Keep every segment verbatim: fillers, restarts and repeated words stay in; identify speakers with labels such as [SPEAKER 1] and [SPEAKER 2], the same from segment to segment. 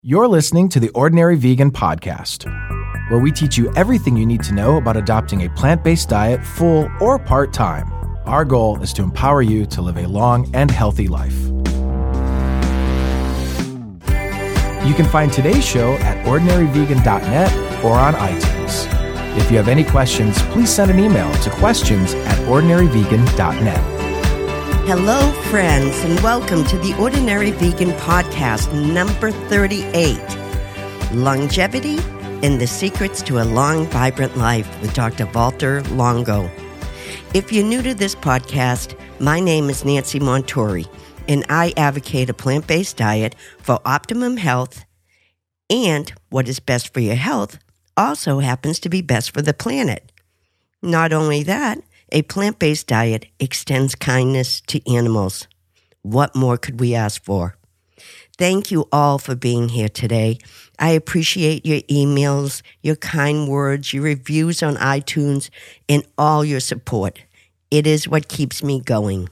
[SPEAKER 1] You're listening to the Ordinary Vegan Podcast, where we teach you everything you need to know about adopting a plant-based diet full or part-time. Our goal is to empower you to live a long and healthy life. You can find today's show at ordinary vegan dot net or on iTunes. If you have any questions, please send an email to questions at ordinary vegan dot net.
[SPEAKER 2] Hello, friends, and welcome to the Ordinary Vegan Podcast, number thirty-eight, Longevity and the Secrets to a Long, Vibrant Life with Doctor Valter Longo. If you're new to this podcast, my name is Nancy Montori, and I advocate a plant-based diet for optimum health, and what is best for your health also happens to be best for the planet. Not only that, a plant-based diet extends kindness to animals. What more could we ask for? Thank you all for being here today. I appreciate your emails, your kind words, your reviews on iTunes, and all your support. It is what keeps me going.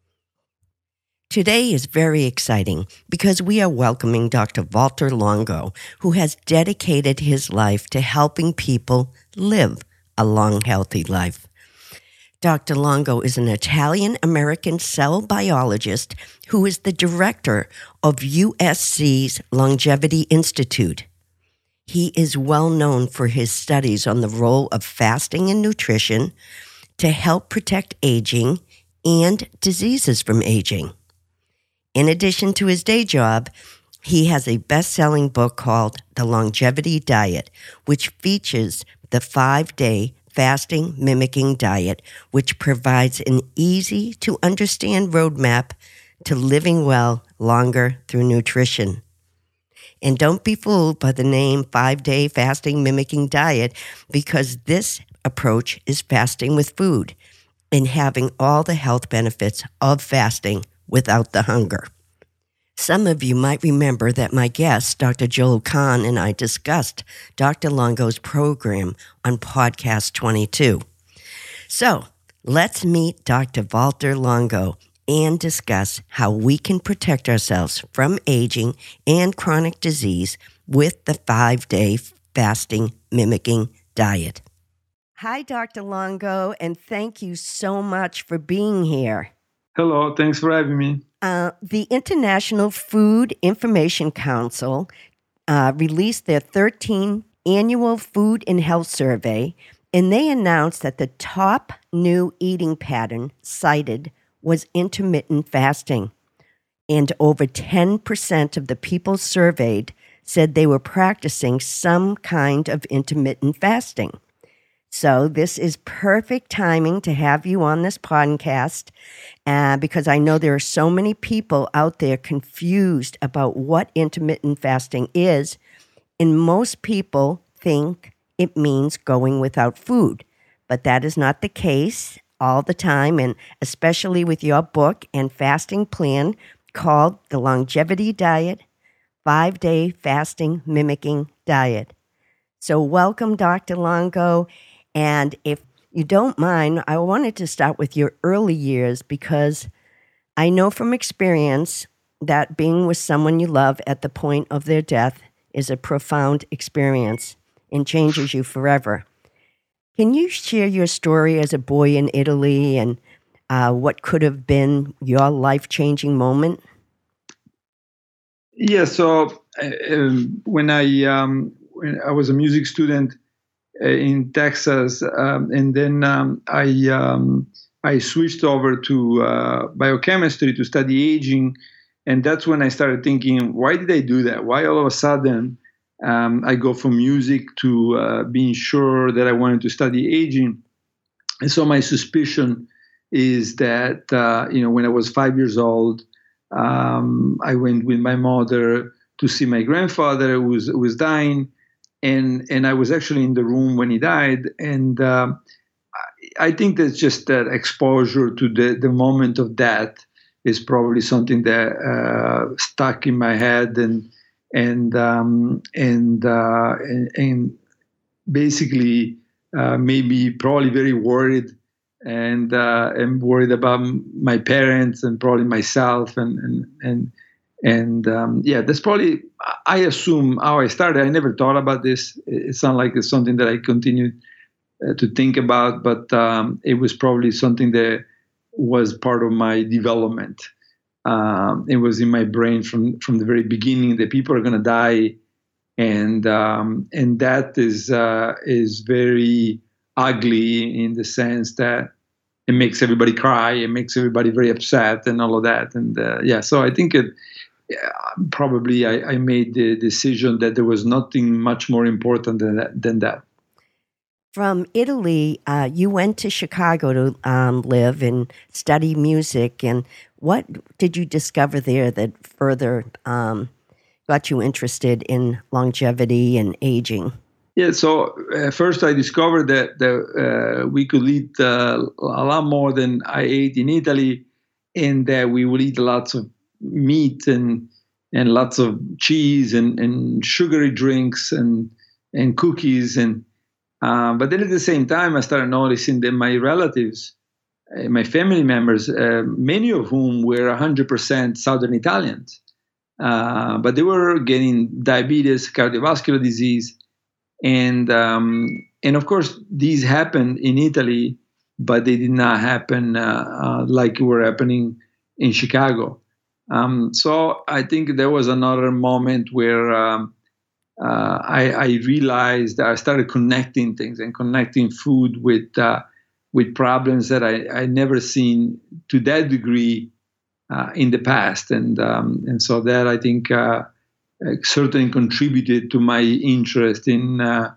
[SPEAKER 2] Today is very exciting because we are welcoming Doctor Valter Longo, who has dedicated his life to helping people live a long, healthy life. Doctor Longo is an Italian-American cell biologist who is the director of U S C's Longevity Institute. He is well known for his studies on the role of fasting and nutrition to help protect aging and diseases from aging. In addition to his day job, he has a best-selling book called The Longevity Diet, which features the five-day fasting mimicking diet, which provides an easy-to-understand roadmap to living well longer through nutrition. And don't be fooled by the name five-day fasting mimicking diet, because this approach is fasting with food and having all the health benefits of fasting without the hunger. Some of you might remember that my guest, Doctor Joel Kahn, and I discussed Doctor Longo's program on podcast twenty-two. So let's meet Doctor Valter Longo and discuss how we can protect ourselves from aging and chronic disease with the five-day fasting mimicking diet. Hi, Doctor Longo, and thank you so much for being here.
[SPEAKER 3] Hello, thanks for having me.
[SPEAKER 2] Uh, the International Food Information Council uh, released their thirteenth annual Food and Health Survey, and they announced that the top new eating pattern cited was intermittent fasting. And over ten percent of the people surveyed said they were practicing some kind of intermittent fasting. So this is perfect timing to have you on this podcast uh, because I know there are so many people out there confused about what intermittent fasting is, and most people think it means going without food. But that is not the case all the time, and especially with your book and fasting plan called The Longevity Diet, Five-Day Fasting Mimicking Diet. So welcome, Doctor Longo. And if you don't mind, I wanted to start with your early years because I know from experience that being with someone you love at the point of their death is a profound experience and changes you forever. Can you share your story as a boy in Italy and uh, what could have been your life-changing moment?
[SPEAKER 3] Yeah, so uh, when I um, when I was a music student in Texas, um, and then um, I um, I switched over to uh, biochemistry to study aging, and that's when I started thinking, why did I do that? Why all of a sudden um, I go from music to uh, being sure that I wanted to study aging? And so my suspicion is that uh, you know when I was five years old, um, I went with my mother to see my grandfather who was who was dying. And and I was actually in the room when he died, and uh, I think that's just that exposure to the, the moment of death is probably something that uh, stuck in my head, and and um, and, uh, and and basically uh, made me probably very worried, and uh, and worried about my parents and probably myself, and and and And um, yeah, that's probably, I assume, how I started. I never thought about this. It's not like it's something that I continued uh, to think about, but um, it was probably something that was part of my development. Um, it was in my brain from, from the very beginning that people are going to die. And um, and that is uh, is very ugly in the sense that it makes everybody cry, it makes everybody very upset, and all of that. And uh, yeah, so I think it yeah, probably I, I made the decision that there was nothing much more important than that. Than that.
[SPEAKER 2] From Italy, uh, you went to Chicago to um, live and study music. And what did you discover there that further um, got you interested in longevity and aging?
[SPEAKER 3] Yeah, so uh, first I discovered that, that uh, we could eat uh, a lot more than I ate in Italy, and that we would eat lots of meat and and lots of cheese and, and sugary drinks and and cookies. And uh, but then at the same time, I started noticing that my relatives, uh, my family members, uh, many of whom were one hundred percent Southern Italians, uh, but they were getting diabetes, cardiovascular disease. And um, and of course, these happened in Italy, but they did not happen uh, uh, like were happening in Chicago. Um, so I think there was another moment where um, uh, I, I realized that I started connecting things and connecting food with uh, with problems that I, I never seen to that degree uh, in the past. And um, and so that I think. Uh, Uh, certainly contributed to my interest in uh,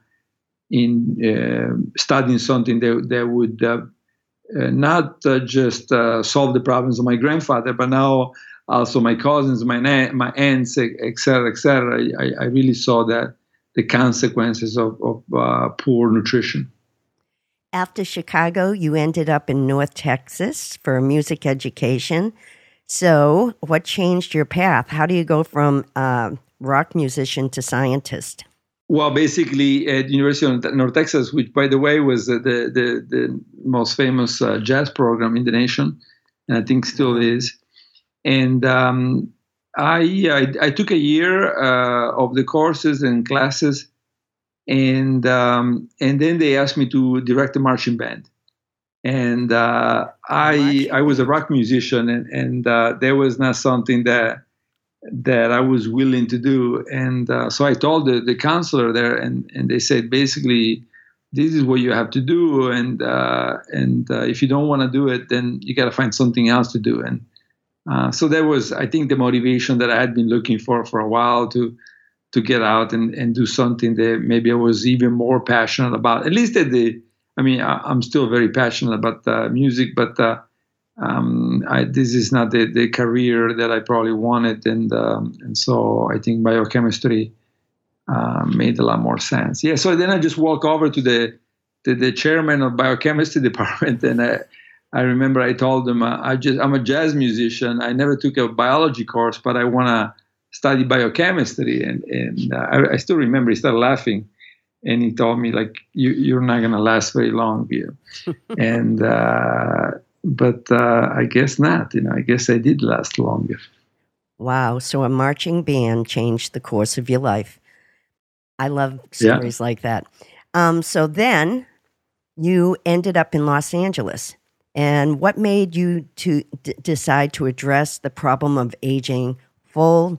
[SPEAKER 3] in uh, studying something that that would uh, uh, not uh, just uh, solve the problems of my grandfather, but now also my cousins, my na- my aunts, et cetera, et cetera. I, I really saw that the consequences of, of uh, poor nutrition.
[SPEAKER 2] After Chicago, you ended up in North Texas for music education. So, what changed your path? How do you go from uh, rock musician to scientist?
[SPEAKER 3] Well, basically at University of North Texas, which, by the way, was the the, the most famous uh, jazz program in the nation, and I think still is. And um, I, I I took a year uh, of the courses and classes, and um, and then they asked me to direct a marching band. And uh, I I was a rock musician, and and uh, there was not something that. that I was willing to do. And uh, so I told the, the counselor there, and, and they said, basically, this is what you have to do. And uh, and uh, if you don't want to do it, then you got to find something else to do. And uh, so that was, I think, the motivation that I had been looking for for a while to to get out and, and do something that maybe I was even more passionate about. At least at the, I mean, I, I'm still very passionate about uh, music, but uh, Um, I, this is not the, the career that I probably wanted, and um, and so I think biochemistry uh, made a lot more sense. Yeah, so then I just walk over to the to the chairman of biochemistry department, and I, I remember I told him uh, I just I'm a jazz musician. I never took a biology course, but I want to study biochemistry, and and uh, I, I still remember he started laughing, and he told me, like, you you're not going to last very long, Vito. and uh, But uh, I guess not. You know, I guess I did last longer.
[SPEAKER 2] Wow. So a marching band changed the course of your life. I love stories yeah. like that. Um, so then you ended up in Los Angeles. And what made you to d- decide to address the problem of aging full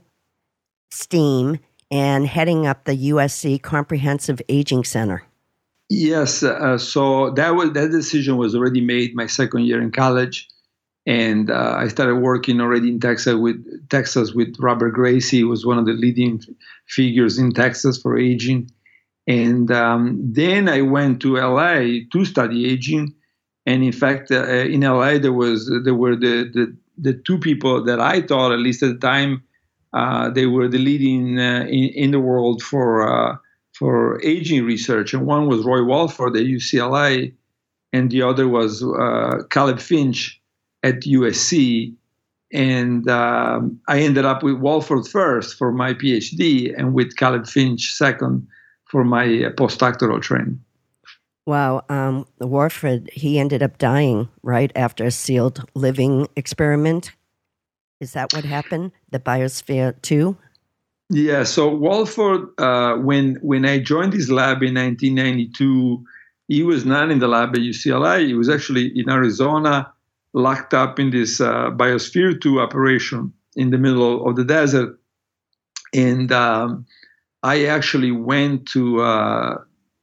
[SPEAKER 2] steam and heading up the U S C Comprehensive Aging Center?
[SPEAKER 3] Yes, uh, so that was that decision was already made my second year in college, and uh, I started working already in Texas with Texas with Robert Gracie. He was one of the leading figures in Texas for aging, and um, then I went to L A to study aging, and in fact, uh, in L A there was there were the the, the two people that I thought, at least at the time, uh, they were the leading uh, in in the world for. Uh, for aging research, and one was Roy Walford at U C L A, and the other was uh, Caleb Finch at U S C. And um, I ended up with Walford first for my PhD, and with Caleb Finch second for my uh, postdoctoral training.
[SPEAKER 2] Wow. Um, Walford, he ended up dying right after a sealed living experiment. Is that what happened? The Biosphere two?
[SPEAKER 3] Yeah. So Walford, uh, when when I joined his lab in nineteen ninety-two, he was not in the lab at U C L A. He was actually in Arizona, locked up in this uh, Biosphere two operation in the middle of the desert. And um, I actually went to uh,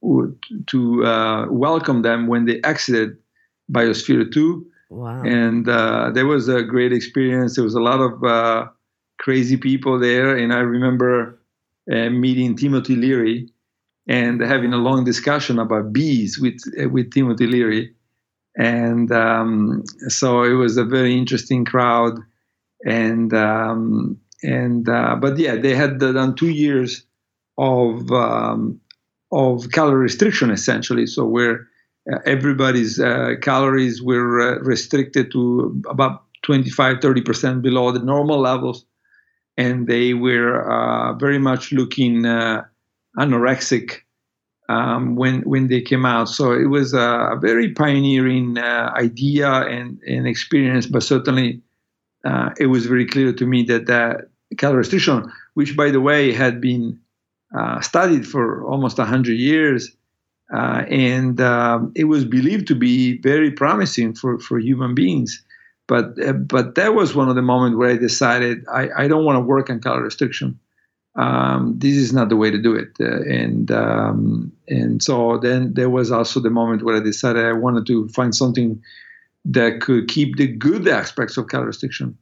[SPEAKER 3] to uh, welcome them when they exited Biosphere two.
[SPEAKER 2] Wow.
[SPEAKER 3] And uh, there was a great experience. There was a lot of uh, crazy people there. And I remember uh, meeting Timothy Leary and having a long discussion about bees with, uh, with Timothy Leary. And um, so it was a very interesting crowd. And, um, and uh, but yeah, they had done two years of, um, of calorie restriction, essentially. So where Uh, everybody's uh, calories were uh, restricted to about twenty-five, thirty percent below the normal levels. And they were uh, very much looking uh, anorexic um, when when they came out. So it was a very pioneering uh, idea and, and experience, but certainly uh, it was very clear to me that that calorie restriction, which, by the way, had been uh, studied for almost one hundred years, Uh, and um, it was believed to be very promising for, for human beings. But uh, but that was one of the moments where I decided I, I don't want to work on calorie restriction. Um, this is not the way to do it. Uh, and um, and so then there was also the moment where I decided I wanted to find something that could keep the good aspects of calorie restriction,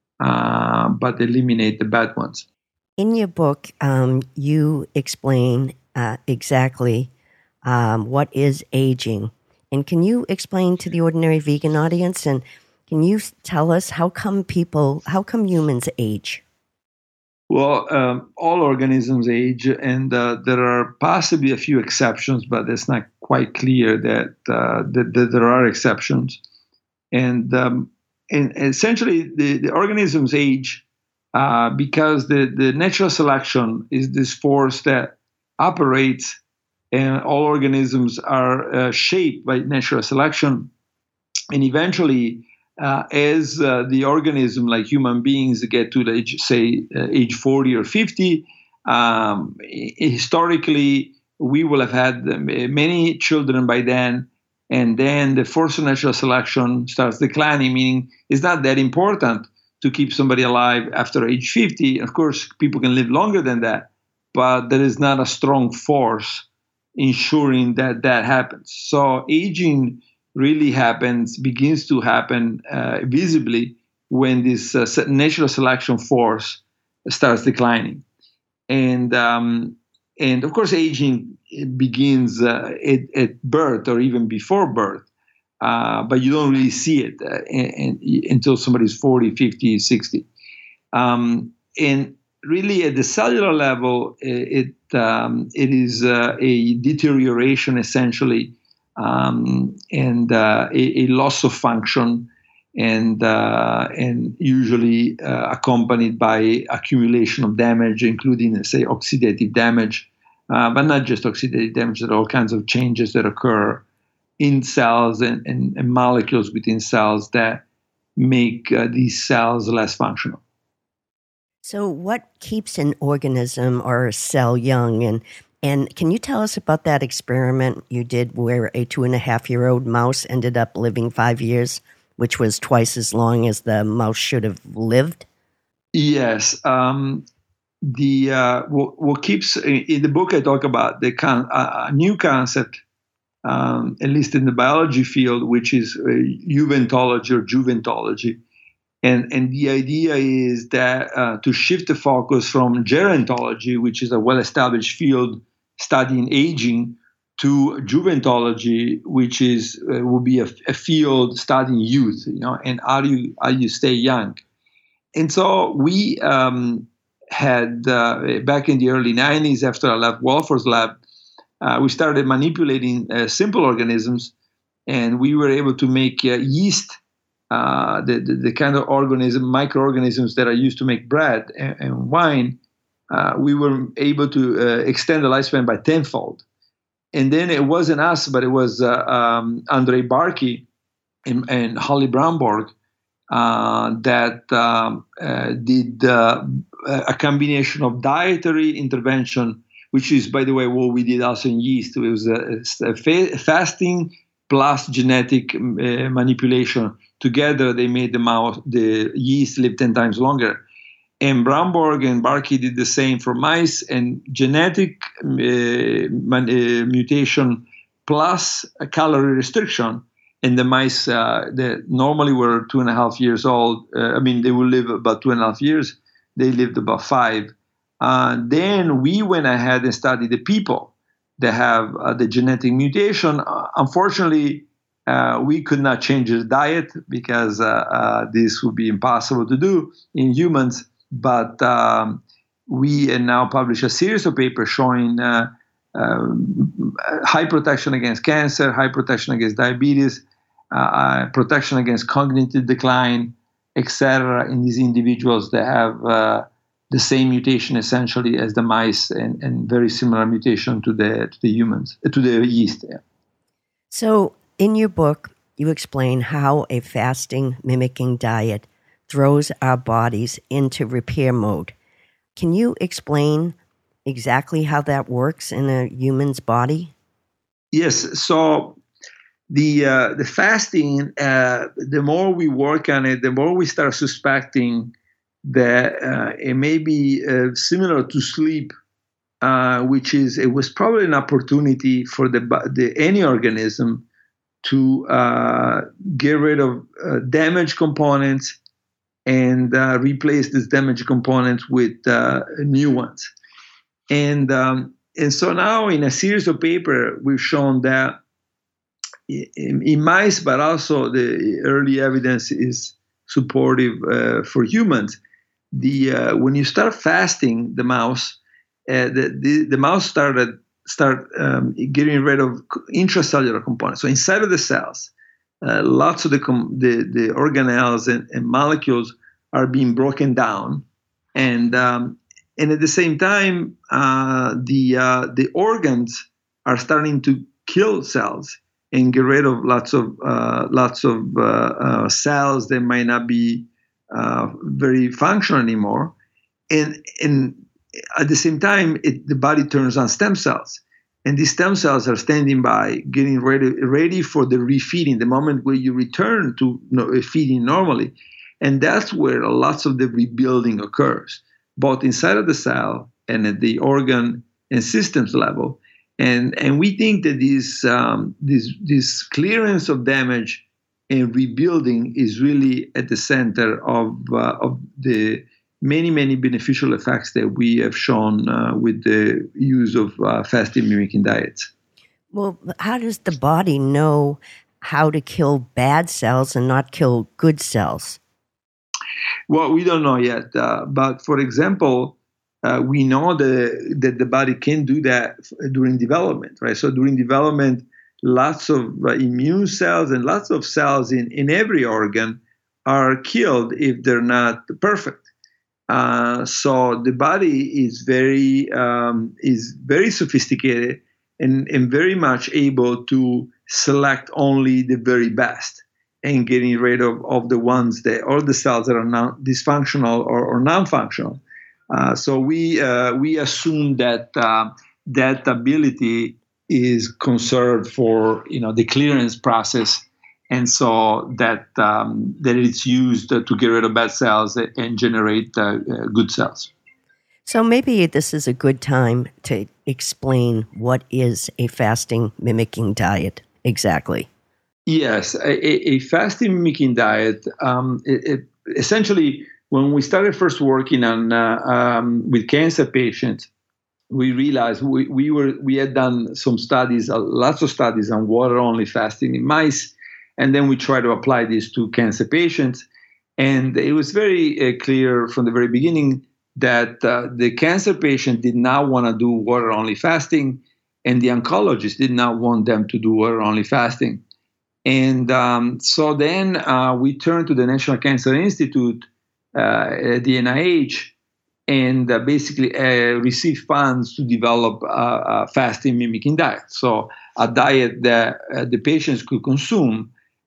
[SPEAKER 3] uh, but eliminate the bad ones.
[SPEAKER 2] In your book, um, you explain uh, exactly Um, what is aging? And can you explain to the ordinary vegan audience, and can you tell us how come people, how come humans age?
[SPEAKER 3] Well, um, all organisms age, and uh, there are possibly a few exceptions, but it's not quite clear that, uh, that, that there are exceptions. And, um, and essentially, the, the organisms age uh, because the, the natural selection is this force that operates. And all organisms are uh, shaped by natural selection. And eventually, uh, as uh, the organism, like human beings, get to the age, say, uh, age forty or fifty, um, historically, we will have had many children by then. And then the force of natural selection starts declining, meaning it's not that important to keep somebody alive after age fifty. Of course, people can live longer than that, but there is not a strong force ensuring that that happens. So aging really happens, begins to happen uh, visibly when this uh, natural selection force starts declining. And and and of course, aging begins uh, at, at birth or even before birth, uh, but you don't really see it uh, in, in, until somebody's forty, fifty, sixty. Um, and really, at the cellular level, it um, it is uh, a deterioration essentially, um, and uh, a, a loss of function, and uh, and usually uh, accompanied by accumulation of damage, including, say, oxidative damage, uh, but not just oxidative damage. There are all kinds of changes that occur in cells and, and, and molecules within cells that make uh, these cells less functional.
[SPEAKER 2] So what keeps an organism or a cell young? And and can you tell us about that experiment you did where a two and a half year old mouse ended up living five years, which was twice as long as the mouse should have lived?
[SPEAKER 3] Yes. Um, the uh, what, what keeps in the book I talk about the con- uh, a new concept, um, at least in the biology field, which is uh, juventology or juventology. And, and the idea is that uh, to shift the focus from gerontology, which is a well-established field studying aging, to juventology, which is uh, will be a, a field studying youth, you know, and how do you how you stay young. And so we um, had uh, back in the early nineties, after I left Walford's lab, uh, we started manipulating uh, simple organisms, and we were able to make uh, yeast. Uh, the, the, the kind of organism, microorganisms that are used to make bread and, and wine, uh, we were able to uh, extend the lifespan by tenfold. And then it wasn't us, but it was uh, um, Andrei Barkey and, and Holly Bromborg uh, that um, uh, did uh, a combination of dietary intervention, which is, by the way, what we did also in yeast. It was a, a fa- fasting plus genetic uh, manipulation. Together, they made the mouse, the yeast live ten times longer. And Bromborg and Barkey did the same for mice, and genetic uh, man, uh, mutation plus a calorie restriction. And the mice uh, that normally were two and a half years old, uh, I mean, they will live about two and a half years. They lived about five. Uh, then we went ahead and studied the people that have uh, the genetic mutation. Uh, unfortunately, uh, we could not change their diet because uh, uh, this would be impossible to do in humans. But um, we now publish a series of papers showing uh, um, high protection against cancer, high protection against diabetes, uh, protection against cognitive decline, et cetera, in these individuals that have uh, the same mutation essentially as the mice, and, and very similar mutation to the to the humans, to the yeast. Yeah.
[SPEAKER 2] So, in your book, you explain how a fasting mimicking diet throws our bodies into repair mode. Can you explain exactly how that works in a human's body?
[SPEAKER 3] Yes. So the uh, the fasting, uh, the more we work on it, the more we start suspecting that uh, it may be uh, similar to sleep, uh, which is it was probably an opportunity for the, the any organism to uh, get rid of uh, damaged components and uh, replace these damaged components with uh, new ones. And um, and so now in a series of papers, we've shown that in, in mice, but also the early evidence is supportive uh, for humans. The uh, when you start fasting the mouse, uh, the, the the mouse started start um, getting rid of intracellular components. So inside of the cells, uh, lots of the com- the, the organelles and, and molecules are being broken down, and um, and at the same time, uh, the uh, the organs are starting to kill cells and get rid of lots of uh, lots of uh, uh, cells that might not be uh, very functional anymore, and and at the same time, it, the body turns on stem cells, and these stem cells are standing by, getting ready ready for the refeeding, the moment where you return to feeding normally. And that's where lots of the rebuilding occurs, both inside of the cell and at the organ and systems level. And and we think that this um, this this clearance of damage and rebuilding is really at the center of uh, of the many many beneficial effects that we have shown uh, with the use of uh, fasting mimicking diets.
[SPEAKER 2] Well, how does the body know how to kill bad cells and not kill good cells?
[SPEAKER 3] Well, we don't know yet. Uh, but for example, uh, we know the, that the body can do that during development, right? So during development, lots of uh, immune cells and lots of cells in, in every organ are killed if they're not perfect. Uh, so the body is very um, is very sophisticated and, and very much able to select only the very best, and getting rid of, of the ones that, or the cells that are non dysfunctional or, or non-functional. Uh, so we uh, we assume that uh, that ability is conserved for you know the clearance process, and so that um, that it's used to get rid of bad cells and generate uh, uh, good cells.
[SPEAKER 2] So maybe this is a good time to explain what is a fasting mimicking diet exactly.
[SPEAKER 3] Yes, a, a fasting mimicking diet, um, it, it, essentially, when we started first working on uh, um, with cancer patients, we realized we, we were we had done some studies, uh, lots of studies on water-only fasting in mice, and then we tried to apply this to cancer patients, and it was very uh, clear from the very beginning that uh, the cancer patient did not want to do water-only fasting, and the oncologist did not want them to do water-only fasting. And um, so then uh, we turned to the National Cancer Institute uh, at the N I H and uh, basically uh, received funds to develop a, a fasting mimicking diet. So a diet that uh, the patients could consume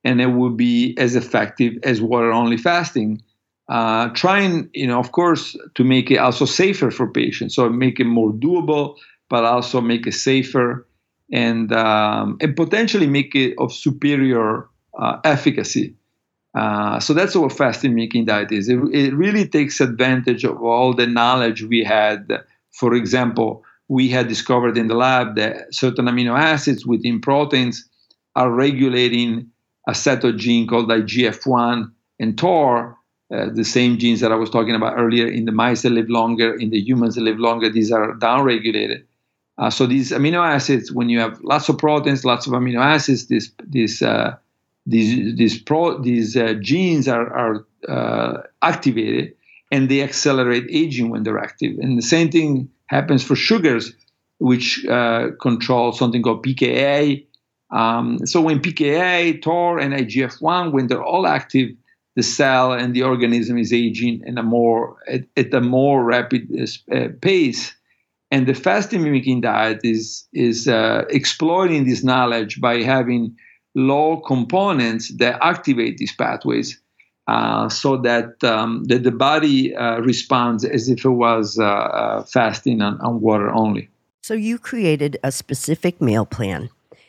[SPEAKER 3] and it will be as effective as water-only fasting. Uh, trying, you know, of course, to make it also safer for patients, so make it more doable, but also make it safer, and um, and potentially make it of superior uh, efficacy. Uh, so that's what fasting making diet is. It, it really takes advantage of all the knowledge we had. For example, we had discovered in the lab that certain amino acids within proteins are regulating a set of genes called I G F one and T O R, uh, the same genes that I was talking about earlier in the mice that live longer, in the humans that live longer. These are downregulated. Uh, so these amino acids, when you have lots of proteins, lots of amino acids, this this uh, These these pro these uh, genes are are uh, activated, and they accelerate aging when they're active. And the same thing happens for sugars, which uh, control something called P K A. Um, so when P K A, T O R, and I G F one, when they're all active, the cell and the organism is aging in a more at, at a more rapid uh, pace. And the fasting mimicking diet is is uh, exploiting this knowledge by having low components that activate these pathways, uh, so that, um, that the body uh, responds as if it was uh, uh, fasting on, on water only.
[SPEAKER 2] So you created a specific meal plan.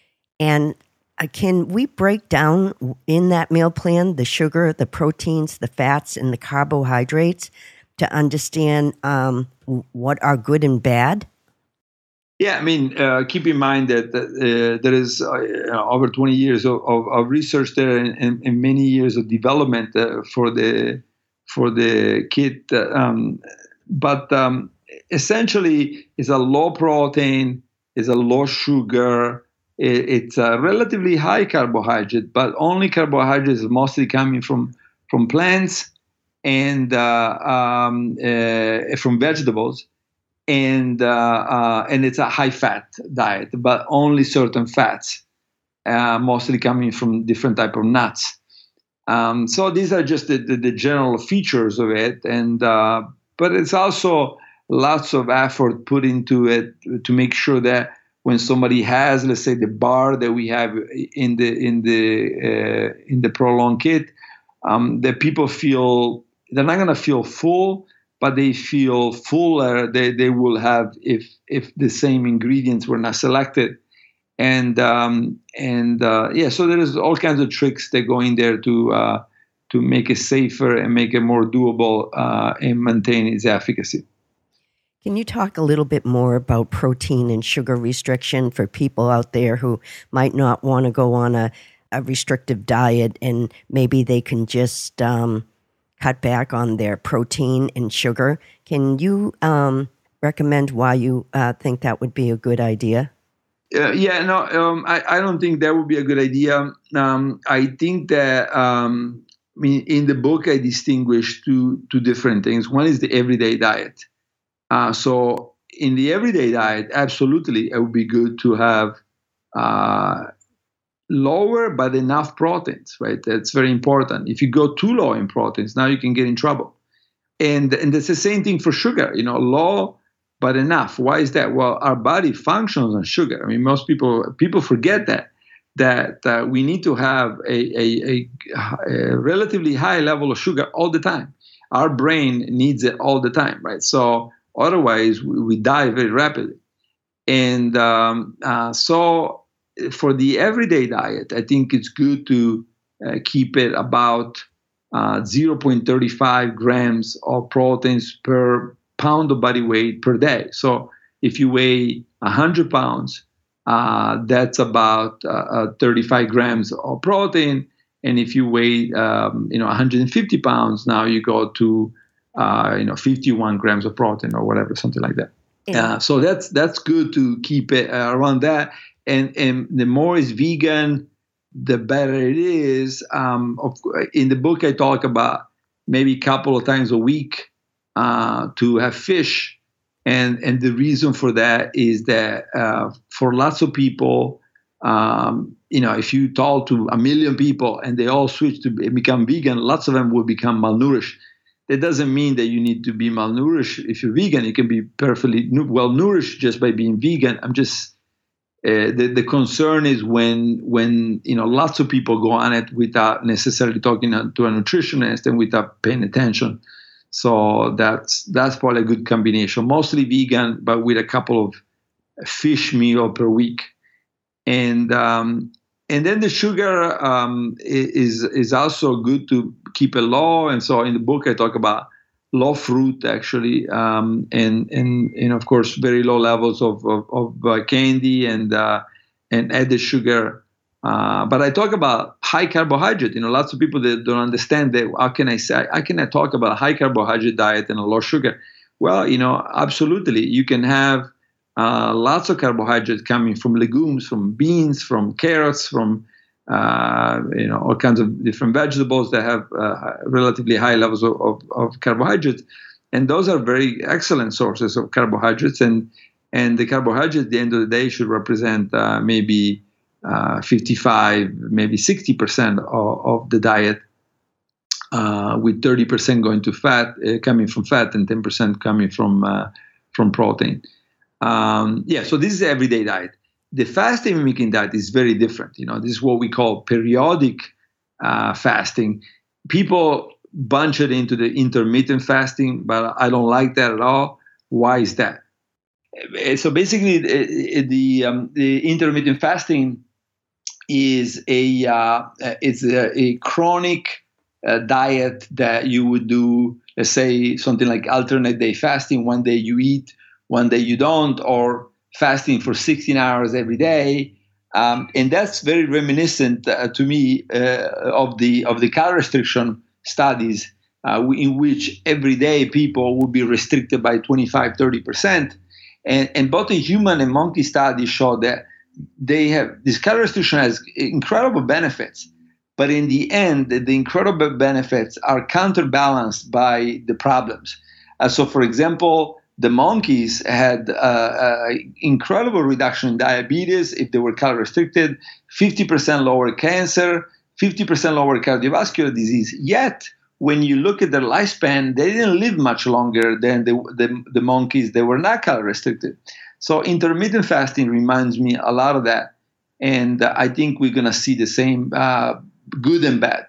[SPEAKER 2] And uh, can we break down in that meal plan the sugar, the proteins, the fats, and the carbohydrates to understand um, what are good and bad?
[SPEAKER 3] Yeah, I mean, uh, keep in mind that uh, there is uh, over twenty years of, of, of research there, and, and, and many years of development uh, for the for the kit. Uh, um, but um, essentially, it's a low protein, it's a low sugar, it, it's a relatively high carbohydrate, but only carbohydrates mostly coming from from plants and uh, um, uh, from vegetables. And uh, uh, and it's a high-fat diet, but only certain fats, uh, mostly coming from different type of nuts. Um, so these are just the, the, the general features of it, and uh, but it's also lots of effort put into it to make sure that when somebody has, let's say, the bar that we have in the in the uh, in the Prolong kit, um, that people feel they're not going to feel full, but they feel fuller they, they will have if if the same ingredients were not selected. And um, and uh, yeah, so there is all kinds of tricks that go in there to uh, to make it safer and make it more doable uh, and maintain its efficacy.
[SPEAKER 2] Can you talk a little bit more about protein and sugar restriction for people out there who might not want to go on a, a restrictive diet, and maybe they can just um, cut back on their protein and sugar? Can you um, recommend why you uh, think that would be a good idea?
[SPEAKER 3] Uh, yeah, no, um, I, I don't think that would be a good idea. Um, I think that, um, I mean, in the book, I distinguish two, two different things. One is the everyday diet. Uh, so in the everyday diet, absolutely, it would be good to have uh, lower but enough proteins, right? That's very important. If you go too low in proteins, now you can get in trouble. And and it's the same thing for sugar, you know, low but enough. Why is that? Well, our body functions on sugar. I mean, most people people forget that that uh, we need to have a, a, a, a relatively high level of sugar all the time. Our brain needs it all the time, right? So otherwise, we, we die very rapidly. And um, uh, so for the everyday diet, I think it's good to uh, keep it about uh, zero point three five grams of proteins per pound of body weight per day. So if you weigh one hundred pounds, uh, that's about uh, thirty-five grams of protein. And if you weigh um, you know, one hundred fifty pounds, now you go to uh, you know, fifty-one grams of protein or whatever, something like that. Yeah. Uh, so that's that's good to keep it uh, around that. And and the more is vegan, the better it is. Um, of, in the book, I talk about maybe a couple of times a week uh, to have fish. And and the reason for that is that uh, for lots of people, um, you know, if you talk to a million people and they all switch to become vegan, lots of them will become malnourished. That doesn't mean that you need to be malnourished if you're vegan. You can be perfectly well nourished just by being vegan. I'm just Uh, the, the concern is when when you know lots of people go on it without necessarily talking to a nutritionist and without paying attention. So that's that's probably a good combination. Mostly vegan, but with a couple of fish meal per week, and um, and then the sugar um, is is also good to keep it low. And so in the book I talk about low fruit actually, um, and and and of course very low levels of of, of uh, candy and uh, and added sugar. Uh, but I talk about high carbohydrate. You know, lots of people that don't understand that. How can I say? How can I talk about a high carbohydrate diet and a low sugar? Well, you know, absolutely. You can have uh, lots of carbohydrates coming from legumes, from beans, from carrots, from uh, you know all kinds of different vegetables that have uh, relatively high levels of, of, of carbohydrates, and those are very excellent sources of carbohydrates. And and the carbohydrate at the end of the day should represent uh, maybe Uh, fifty-five, maybe sixty percent of, of the diet, uh, with thirty percent going to fat, uh, coming from fat, and ten percent coming from uh, from protein. Um, yeah, so this is the everyday diet. The fasting mimicking diet is very different. You know, this is what we call periodic uh, fasting. People bunch it into the intermittent fasting, but I don't like that at all. Why is that? So basically, the the, um, the intermittent fasting is a uh, it's a, a chronic uh, diet that you would do. Let's say something like alternate day fasting. One day you eat, one day you don't, or fasting for sixteen hours every day. Um, and that's very reminiscent uh, to me uh, of the of the calorie restriction studies, uh, in which every day people would be restricted by twenty-five, thirty percent. And, and both the human and monkey studies show that they have this calorie restriction has incredible benefits, but in the end, the, the incredible benefits are counterbalanced by the problems. Uh, so, for example, the monkeys had uh, uh, incredible reduction in diabetes if they were calorie restricted, fifty percent lower cancer, fifty percent lower cardiovascular disease. Yet, when you look at their lifespan, they didn't live much longer than the, the, the monkeys that were not calorie restricted. So intermittent fasting reminds me a lot of that. And uh, I think we're going to see the same uh, good and bad.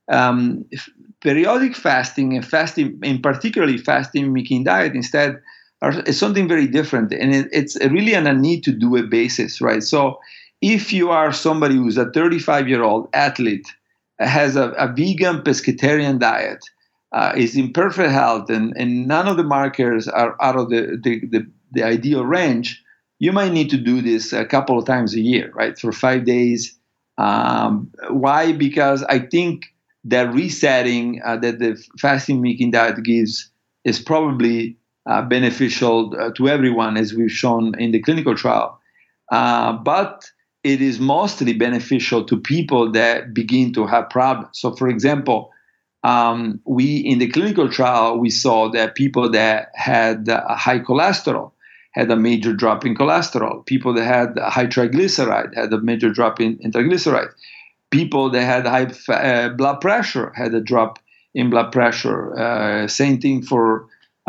[SPEAKER 3] Um, periodic fasting and fasting, and particularly fasting mimicking diet instead, are, is something very different. And it, it's really on a need to do it basis, right? So if you are somebody who's a thirty-five-year-old athlete, has a, a vegan pescatarian diet, uh, is in perfect health, and, and none of the markers are out of the, the, the, the ideal range, you might need to do this a couple of times a year, right, for five days. Um, why? Because I think that resetting uh, that the fasting mimicking diet gives is probably uh, beneficial uh, to everyone, as we've shown in the clinical trial. Uh, but it is mostly beneficial to people that begin to have problems. So, for example, um, we in the clinical trial, we saw that people that had uh, high cholesterol had a major drop in cholesterol. People that had high triglyceride had a major drop in, in triglyceride. People that had high uh, blood pressure had a drop in blood pressure. Uh, same thing for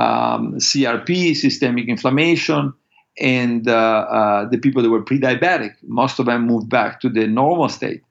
[SPEAKER 3] um, C R P, systemic inflammation. And uh, uh, the people that were pre-diabetic, most of them moved back to the normal state.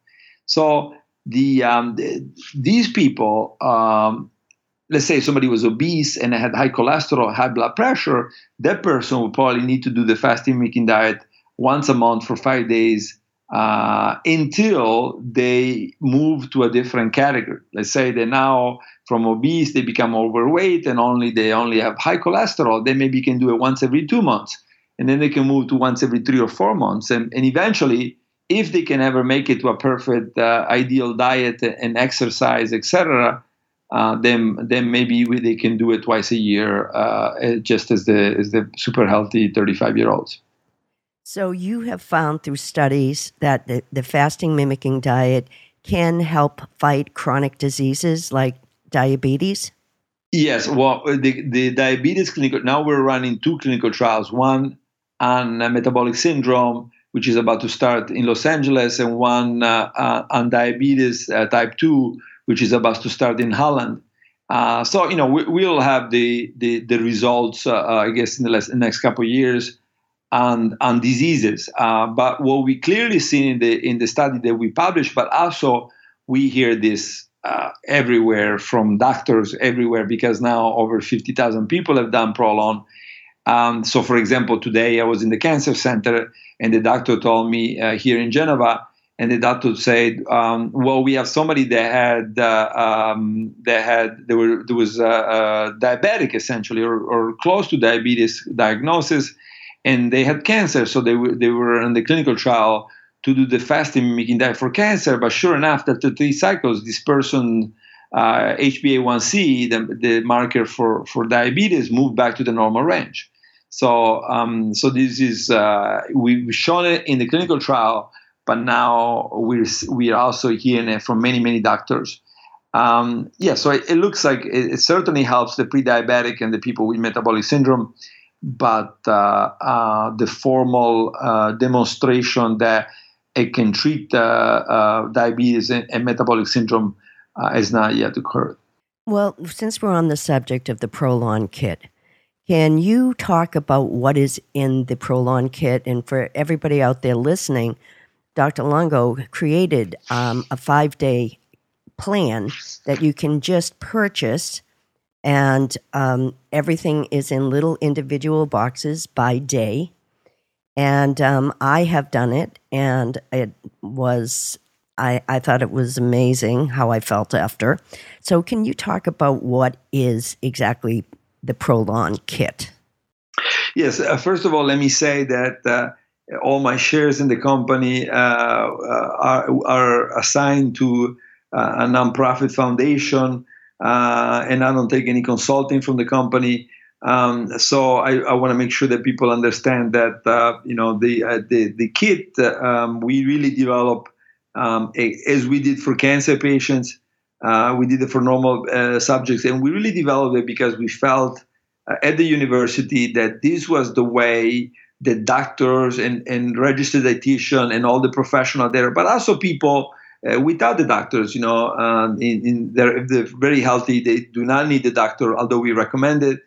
[SPEAKER 3] So the, um, the these people, um, let's say somebody was obese and had high cholesterol, high blood pressure, that person would probably need to do the fasting mimicking diet once a month for five days uh, until they move to a different category. Let's say they now from obese they become overweight and only they only have high cholesterol. They maybe can do it once every two months. And then they can move to once every three or four months. And, and eventually, if they can ever make it to a perfect, uh, ideal diet and exercise, et cetera, uh, then then maybe they can do it twice a year, uh, just as the as the super healthy thirty-five-year-olds.
[SPEAKER 2] So you have found through studies that the, the fasting mimicking diet can help fight chronic diseases like diabetes?
[SPEAKER 3] Yes. Well, the, the diabetes clinical, now we're running two clinical trials, one on uh, metabolic syndrome, which is about to start in Los Angeles, and one uh, uh, on diabetes uh, type two, which is about to start in Holland. Uh, so, you know, we, we'll have the the, the results, uh, I guess, in the, less, in the next couple of years. on, on diseases. Uh, but what we clearly see in the in the study that we published, but also we hear this uh, everywhere from doctors everywhere, because now over fifty thousand people have done Prolon. Um, so, for example, today I was in the cancer center, and the doctor told me uh, here in Geneva, and the doctor said, um, "Well, we have somebody that had uh, um, that had there were there was uh, uh, diabetic essentially, or, or close to diabetes diagnosis, and they had cancer. So they were they were in the clinical trial to do the fasting mimicking diet for cancer. But sure enough, after three cycles, this person uh, H b A one C, the, the marker for for diabetes, moved back to the normal range. So, um, so this is uh, we've shown it in the clinical trial, but now we're we are also hearing it from many many doctors. Um, yeah, so it, it looks like it, it certainly helps the pre-diabetic and the people with metabolic syndrome, but uh, uh, the formal uh, demonstration that it can treat uh, uh, diabetes and, and metabolic syndrome uh, has not yet occurred.
[SPEAKER 2] Well, since we're on the subject of the Prolon kit, can you talk about what is in the Prolon kit? And for everybody out there listening, Doctor Longo created um, a five-day plan that you can just purchase, and um, everything is in little individual boxes by day. And um, I have done it, and it was, I, I thought it was amazing how I felt after. So can you talk about what is exactly the Prolon kit?
[SPEAKER 3] Yes. Uh, first of all, let me say that uh, all my shares in the company uh, uh, are, are assigned to uh, a nonprofit foundation, uh, and I don't take any consulting from the company. Um, so I, I want to make sure that people understand that uh, you know the uh, the the kit uh, um, we really develop um, a, as we did for cancer patients. Uh, we did it for normal uh, subjects, and we really developed it because we felt uh, at the university that this was the way that doctors and, and registered dietitian and all the professionals there, but also people uh, without the doctors, you know, um, in, in they're, if they're very healthy, they do not need the doctor, although we recommend it,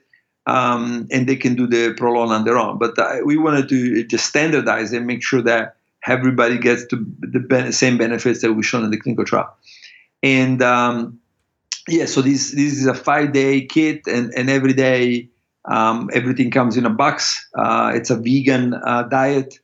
[SPEAKER 3] um, and they can do the Prolon on their own. But uh, we wanted to just standardize and make sure that everybody gets to the ben- same benefits that we shown in the clinical trial. And um, yeah, so this this is a five-day kit, and, and every day um, everything comes in a box. Uh, it's a vegan uh, diet,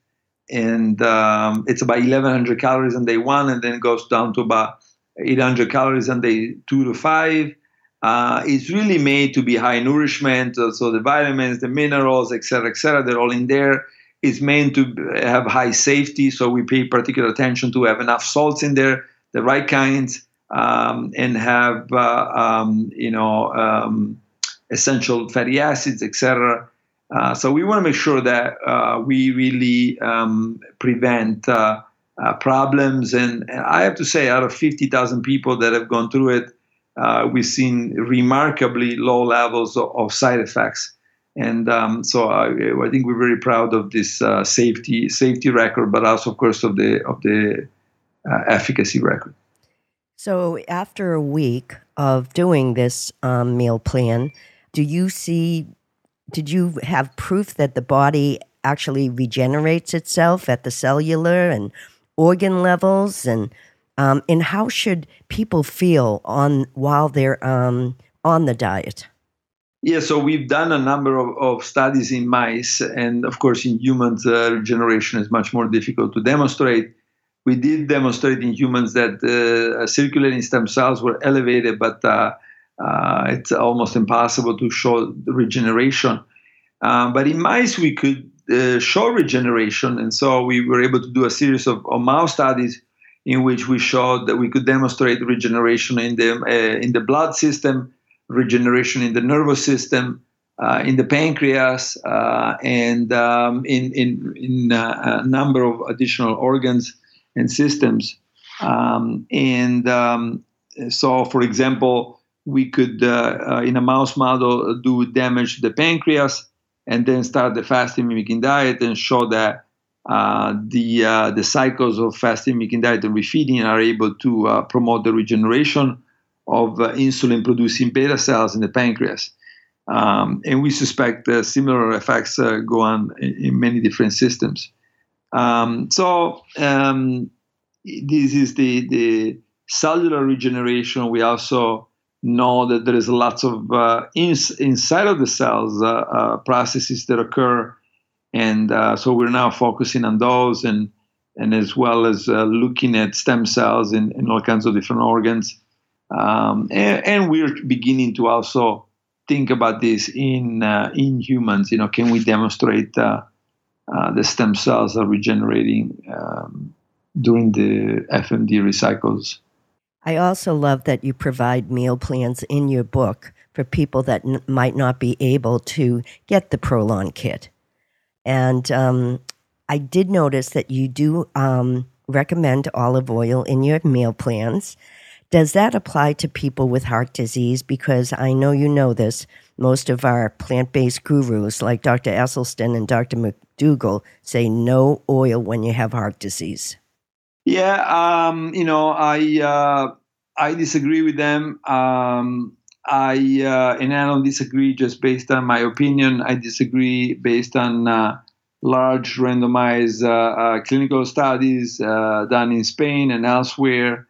[SPEAKER 3] and um, it's about eleven hundred calories on day one, and then it goes down to about eight hundred calories on day two to five. Uh, it's really made to be high nourishment, so the vitamins, the minerals, et cetera, et cetera, they're all in there. It's meant to have high safety, so we pay particular attention to have enough salts in there, the right kinds. Um, and have uh, um, you know um, essential fatty acids, et cetera. Uh, so we want to make sure that uh, we really um, prevent uh, uh, problems. And, and I have to say, out of fifty thousand people that have gone through it, uh, we've seen remarkably low levels of, of side effects. And um, so I, I think we're very proud of this uh, safety safety record, but also, of course, of the of the uh, efficacy record.
[SPEAKER 2] So after a week of doing this um, meal plan, do you see, did you have proof that the body actually regenerates itself at the cellular and organ levels? And um, and how should people feel on while they're um, on the diet?
[SPEAKER 3] Yeah, so we've done a number of, of studies in mice, and of course in humans, uh, regeneration is much more difficult to demonstrate. We did demonstrate in humans that uh, circulating stem cells were elevated, but uh, uh, it's almost impossible to show the regeneration. Uh, but in mice, we could uh, show regeneration, and so we were able to do a series of, of mouse studies in which we showed that we could demonstrate regeneration in the uh, in the blood system, regeneration in the nervous system, uh, in the pancreas, uh, and um, in in, in uh, a number of additional organs and systems. Um, and um, so, for example, we could, uh, uh, in a mouse model, do damage to the pancreas and then start the fasting mimicking diet and show that uh, the uh, the cycles of fasting mimicking diet and refeeding are able to uh, promote the regeneration of uh, insulin-producing beta cells in the pancreas. Um, and we suspect uh, similar effects uh, go on in, in many different systems. Um, so um, this is the, the cellular regeneration. We also know that there is lots of uh, ins- inside of the cells uh, uh, processes that occur. And uh, so we're now focusing on those, and and as well as uh, looking at stem cells in, in all kinds of different organs. Um, and, and we're beginning to also think about this in uh, in humans. You know, can we demonstrate uh, uh, the stem cells are regenerating um, during the F M D recycles?
[SPEAKER 2] I also love that you provide meal plans in your book for people that n- might not be able to get the Prolon kit. And um, I did notice that you do um, recommend olive oil in your meal plans. Does that apply to people with heart disease? Because I know you know this. Most of our plant-based gurus, like Doctor Esselstyn and Doctor McDougall, say no oil when you have heart disease.
[SPEAKER 3] Yeah, um, you know, I uh, I disagree with them. Um, I uh, and I don't disagree just based on my opinion. I disagree based on uh, large randomized uh, uh, clinical studies uh, done in Spain and elsewhere,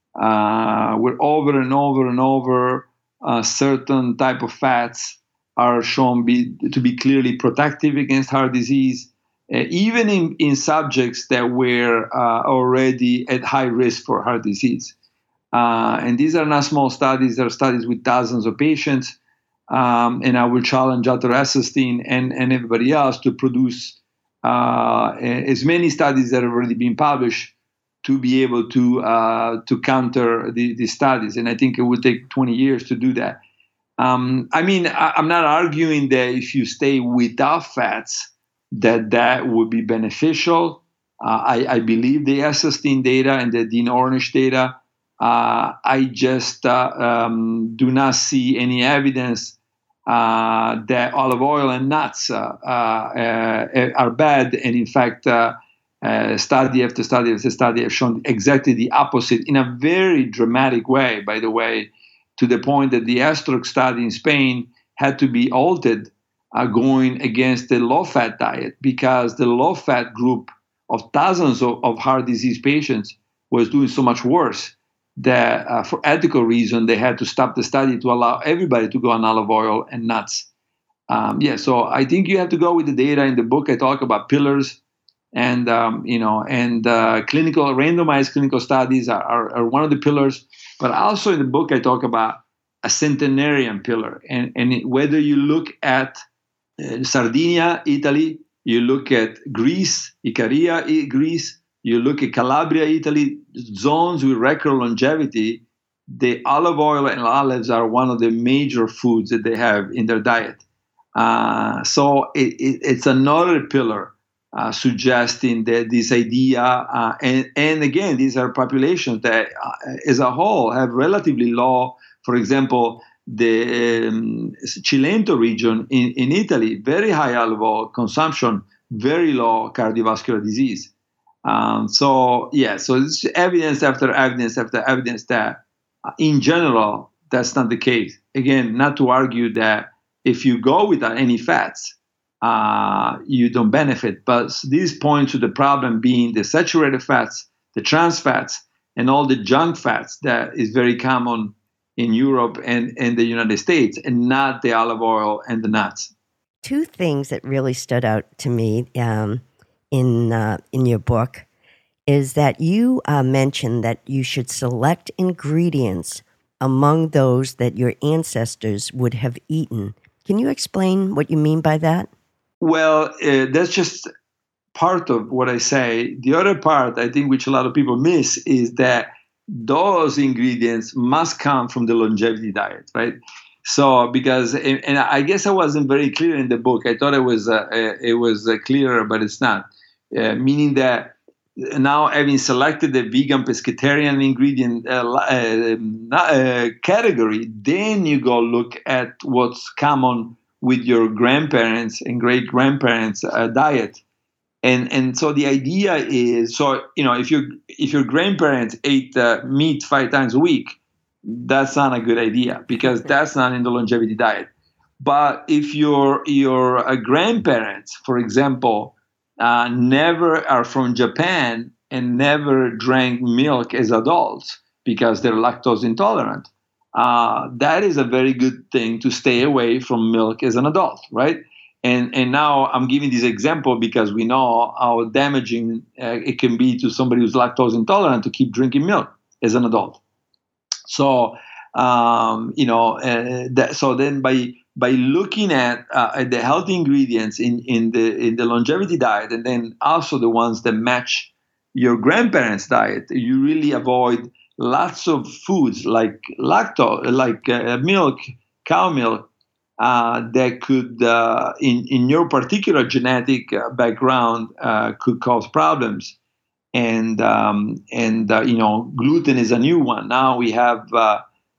[SPEAKER 3] uh, where over and over and over uh, certain type of fats are shown be, to be clearly protective against heart disease, uh, even in, in subjects that were uh, already at high risk for heart disease. Uh, and these are not small studies. They're studies with thousands of patients. Um, and I will challenge Doctor Esselstyn and, and everybody else to produce uh, as many studies that have already been published to be able to uh, to counter the, the studies. And I think it would take twenty years to do that. Um, I mean, I, I'm not arguing that if you stay without fats, that that would be beneficial. Uh, I, I believe the Esselstyn data and the Dean Ornish data. Uh, I just uh, um, do not see any evidence uh, that olive oil and nuts uh, uh, are bad. And in fact, uh, uh, study after study after study have shown exactly the opposite in a very dramatic way, by the way, to the point that the Estrox study in Spain had to be altered uh, going against the low-fat diet because the low-fat group of thousands of, of heart disease patients was doing so much worse that uh, for ethical reason, they had to stop the study to allow everybody to go on olive oil and nuts. Um, yeah, so I think you have to go with the data. In the book, I talk about pillars, and um, you know, and uh, clinical randomized clinical studies are, are, are one of the pillars. But also in the book, I talk about a centenarian pillar, and and it, whether you look at uh, Sardinia, Italy, you look at Greece, Icaria, Greece. You look at Calabria, Italy, zones with record longevity, the olive oil and olives are one of the major foods that they have in their diet. Uh, so it, it, it's another pillar uh, suggesting that this idea, uh, and, and again, these are populations that uh, as a whole have relatively low, for example, the um, Cilento region in, in Italy, very high olive oil consumption, very low cardiovascular disease. Um, so, yeah, so it's evidence after evidence after evidence that uh, in general, that's not the case. Again, not to argue that if you go without any fats, uh, you don't benefit. But this points to the problem being the saturated fats, the trans fats, and all the junk fats that is very common in Europe and, and the United States, and not the olive oil and the nuts.
[SPEAKER 2] Two things that really stood out to me um, in uh, in your book is that you uh, mentioned that you should select ingredients among those that your ancestors would have eaten. Can you explain what you mean by that?
[SPEAKER 3] Well, uh, that's just part of what I say. The other part, I think, which a lot of people miss, is that those ingredients must come from the longevity diet, right? So, because, and I guess I wasn't very clear in the book. I thought it was uh, it was uh, clearer, but it's not. Uh, meaning that now, having selected the vegan pescatarian ingredient uh, uh, uh, category, then you go look at what's common with your grandparents and great grandparents' uh, diet. And and so the idea is, so you know, if your if your grandparents ate uh, meat five times a week, that's not a good idea because that's not in the longevity diet. But if your your uh, grandparents, for example, uh, never are from Japan and never drank milk as adults because they're lactose intolerant, uh, that is a very good thing to stay away from milk as an adult, right? And and now I'm giving this example because we know how damaging uh, it can be to somebody who's lactose intolerant to keep drinking milk as an adult. So um, you know, uh, that, so then by by looking at, uh, at the healthy ingredients in, in the in the longevity diet, and then also the ones that match your grandparents' diet, you really avoid lots of foods like lactose, like uh, milk, cow milk, uh, that could, uh, in in your particular genetic uh, background, uh, could cause problems. And um, and uh, you know, gluten is a new one. Now we have. Uh,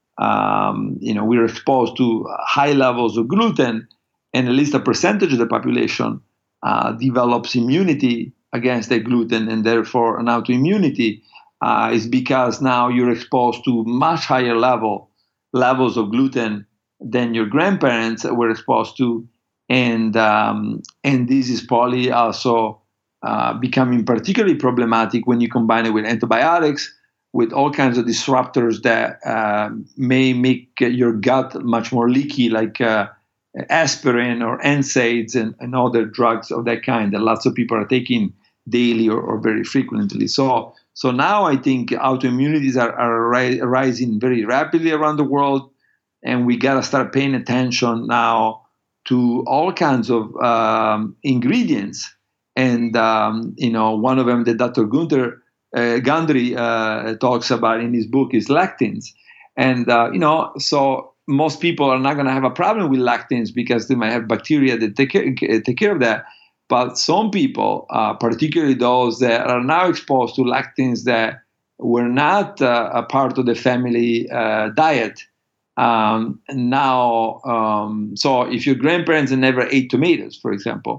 [SPEAKER 3] Um, you know, we're exposed to high levels of gluten, and at least a percentage of the population uh, develops immunity against the gluten, and therefore an autoimmunity uh, is because now you're exposed to much higher level levels of gluten than your grandparents were exposed to, and um, and this is probably also uh, becoming particularly problematic when you combine it with antibiotics, with all kinds of disruptors that uh, may make your gut much more leaky, like uh, aspirin or N SAIDs and, and other drugs of that kind that lots of people are taking daily or, or very frequently. So, so now I think autoimmunities are, are ri- rising very rapidly around the world, and we got to start paying attention now to all kinds of um, ingredients. And um, you know, one of them that Doctor Gunther Uh, Gundry uh, talks about in his book is lectins. And, uh, you know, so most people are not going to have a problem with lectins because they might have bacteria that take care, take care of that. But some people, uh, particularly those that are now exposed to lectins that were not uh, a part of the family uh, diet, um, now, um, so if your grandparents never ate tomatoes, for example,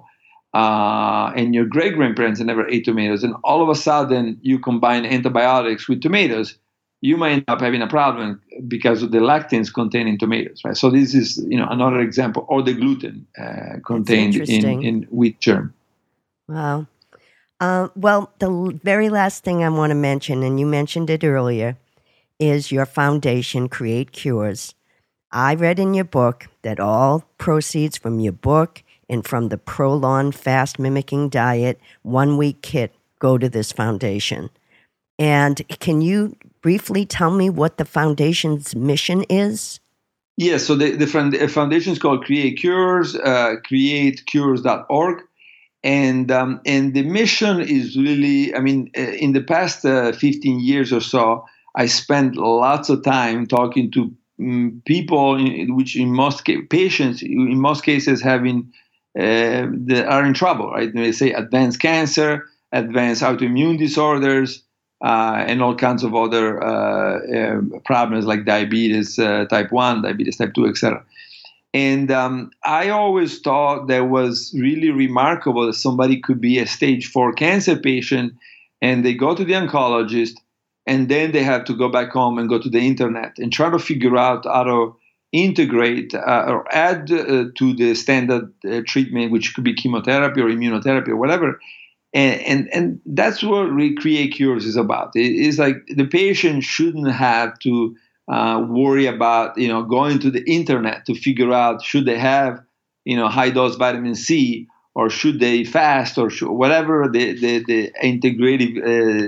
[SPEAKER 3] Uh, and your great-grandparents never ate tomatoes, and all of a sudden you combine antibiotics with tomatoes, you might end up having a problem because of the lectins contained in tomatoes, right? So this is, you know, another example, or the gluten uh, contained in, in wheat germ.
[SPEAKER 2] Wow. Uh, well, the l- very last thing I want to mention, and you mentioned it earlier, is your foundation, Create Cures. I read in your book that all proceeds from your book and from the Prolon Fast Mimicking Diet one-week kit go to this foundation. And can you briefly tell me what the foundation's mission is?
[SPEAKER 3] Yes, yeah, so the, the foundation is called Create Cures, uh, create cures dot org. And, um, and the mission is really, I mean, in the past uh, fifteen years or so, I spent lots of time talking to um, people, in, which in most ca- patients, in most cases having Uh, that are in trouble, right? They say advanced cancer, advanced autoimmune disorders, uh, and all kinds of other uh, uh, problems like diabetes uh, type one, diabetes type two, et cetera. And um, I always thought that was really remarkable that somebody could be a stage four cancer patient and they go to the oncologist and then they have to go back home and go to the internet and try to figure out how to integrate uh, or add uh, to the standard uh, treatment, which could be chemotherapy or immunotherapy or whatever. And, and, and that's what Create Cures is about. It is like the patient shouldn't have to uh, worry about, you know, going to the internet to figure out should they have, you know, high dose vitamin C, or should they fast, or should, whatever the, the, the integrative uh,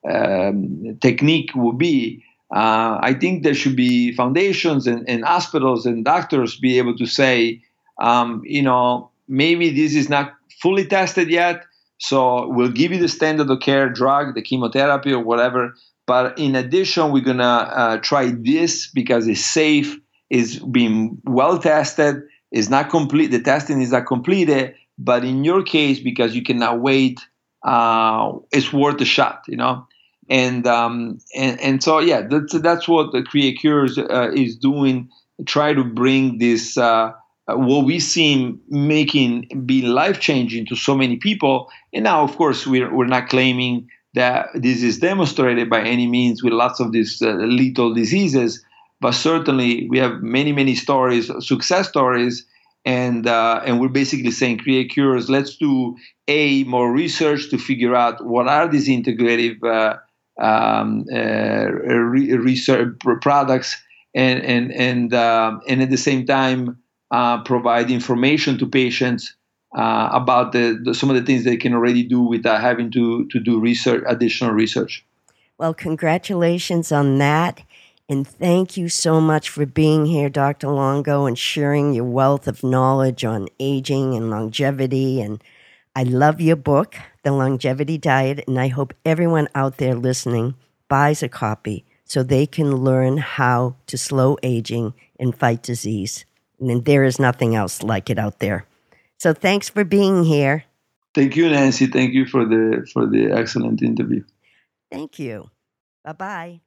[SPEAKER 3] um, technique will be. Uh, I think there should be foundations and, and hospitals and doctors be able to say, um, you know, maybe this is not fully tested yet, so we'll give you the standard of care drug, the chemotherapy or whatever. But in addition, we're going to uh, try this because it's safe, it's being well tested, it's not complete, the testing is not completed. But in your case, because you cannot wait, uh, it's worth a shot, you know. And um, and and so yeah, that's that's what the Create Cures uh, is doing. Try to bring this uh, what we see making be life changing to so many people. And now, of course, we're we're not claiming that this is demonstrated by any means with lots of these uh, lethal diseases, but certainly we have many many stories, success stories. And uh, and we're basically saying, Create Cures, let's do a more research to figure out what are these integrative uh, um, uh, re- research products, and and and um, and at the same time uh, provide information to patients uh, about the, the some of the things they can already do without having to to do research, additional research.
[SPEAKER 2] Well, congratulations on that. And thank you so much for being here, Doctor Longo, and sharing your wealth of knowledge on aging and longevity. And I love your book, The Longevity Diet, and I hope everyone out there listening buys a copy so they can learn how to slow aging and fight disease. And there is nothing else like it out there. So thanks for being here.
[SPEAKER 3] Thank you, Nancy. Thank you for the for the excellent interview.
[SPEAKER 2] Thank you. Bye-bye.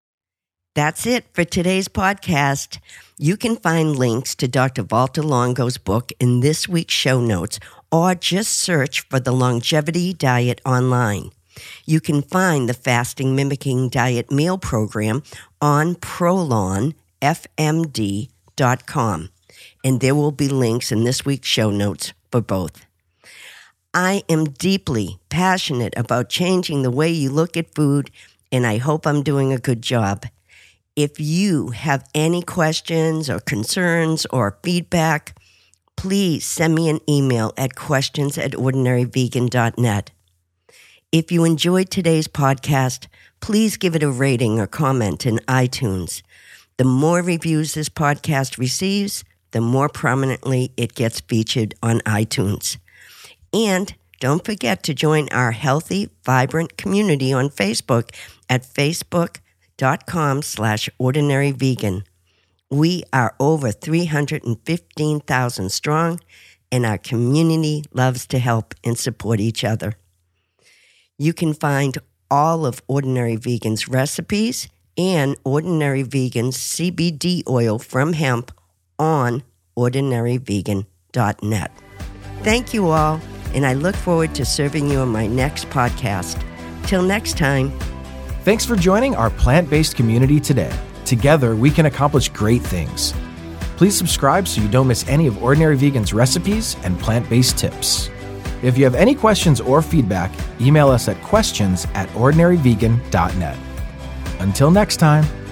[SPEAKER 2] That's it for today's podcast. You can find links to Doctor Valter Longo's book in this week's show notes, or just search for the Longevity Diet online. You can find the Fasting Mimicking Diet Meal Program on prolon f m d dot com, and there will be links in this week's show notes for both. I am deeply passionate about changing the way you look at food, and I hope I'm doing a good job. If you have any questions or concerns or feedback, please send me an email at questions at ordinary vegan dot net. If you enjoyed today's podcast, please give it a rating or comment in iTunes. The more reviews this podcast receives, the more prominently it gets featured on iTunes. And don't forget to join our healthy, vibrant community on Facebook at Facebook. dot com slash ordinary vegan. We are over three hundred fifteen thousand strong, and our community loves to help and support each other. You can find all of Ordinary Vegan's recipes and Ordinary Vegan's C B D oil from hemp on ordinary vegan dot net. Thank you all, and I look forward to serving you on my next podcast. Till next time.
[SPEAKER 1] Thanks for joining our plant-based community today. Together, we can accomplish great things. Please subscribe so you don't miss any of Ordinary Vegan's recipes and plant-based tips. If you have any questions or feedback, email us at questions at ordinary vegan dot net. Until next time.